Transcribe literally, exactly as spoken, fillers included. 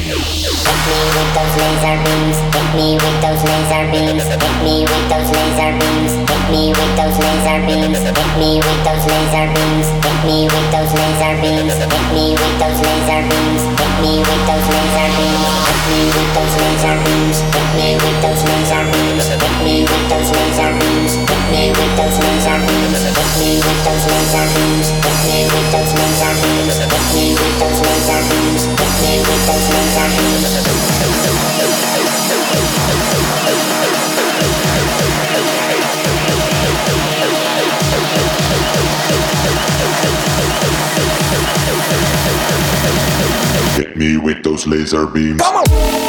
with those laser beams, hit me with those laser beams, hit me with those laser beams, hit me with those laser beams, hit me with those laser beams, hit me with those laser beams, hit me with those laser beams, hit me with those laser beams, hit me with those laser beams, hit me with those laser beams, hit me with those laser beams, hit me with those laser beams, hit me with those laser beams, hit me with those laser beams, hit me with those laser beams, hit me with those laser beams. Hit me with those laser beams. Come on!